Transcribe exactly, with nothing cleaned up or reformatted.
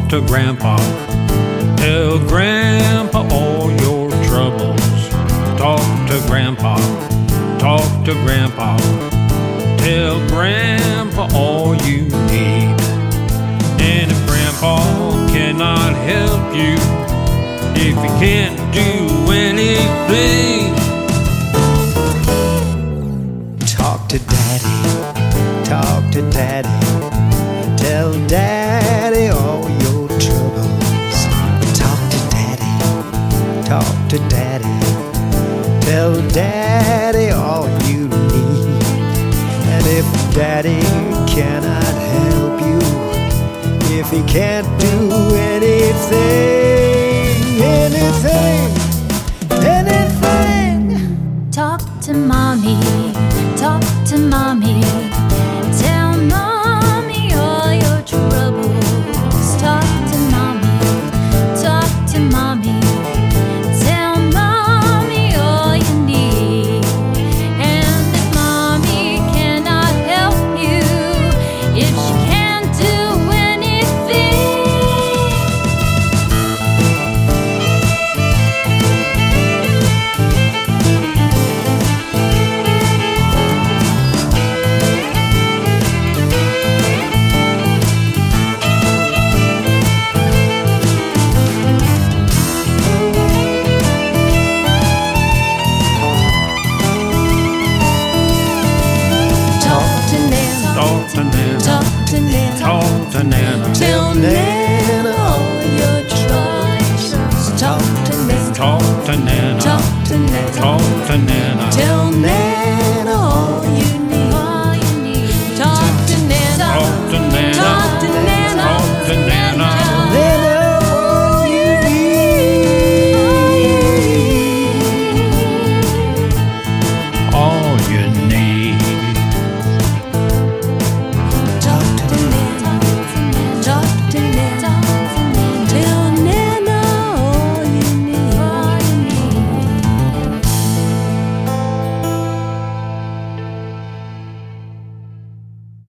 to Grandpa. Tell Grandpa all your troubles. Talk to Grandpa, talk to Grandpa. Tell Grandpa all you need. And if Grandpa cannot help you, if he can't do anything, talk to Daddy, talk to Daddy. Tell Daddy all your troubles. Talk to Daddy, talk to Daddy. Tell Daddy all you need. And if Daddy cannot help you, if he can't do anything, anything, anything, talk to Mommy, talk to Mommy. Tell Mommy all your troubles. Talk to Mommy, talk to Mommy. Tell Mommy all you need. And if Mommy cannot help you, if she can't do anything, talk to Nana, talk to Nana. talk to Nana. Tell Nana.